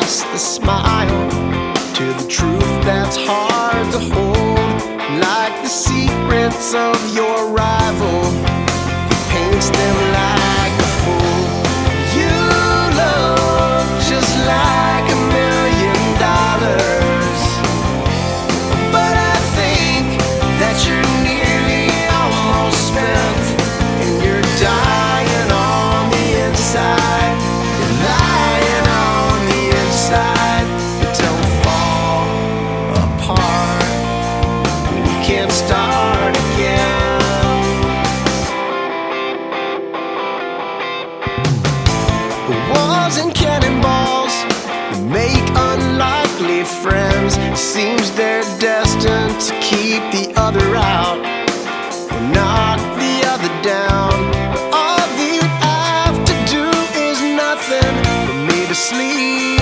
face, the smile, to the truth that's hard to hold. Like the secrets of your rival, he paints them like a fool. You look just like $1,000,000, but I think that you're nearly almost spent, and you're dying on the inside. You're lying on the inside, but don't fall apart. We can't start again. Walls and cannonballs make unlikely friends. Seems they're destined to keep the other out or knock the other down. But all you have to do is nothing for me to sleep.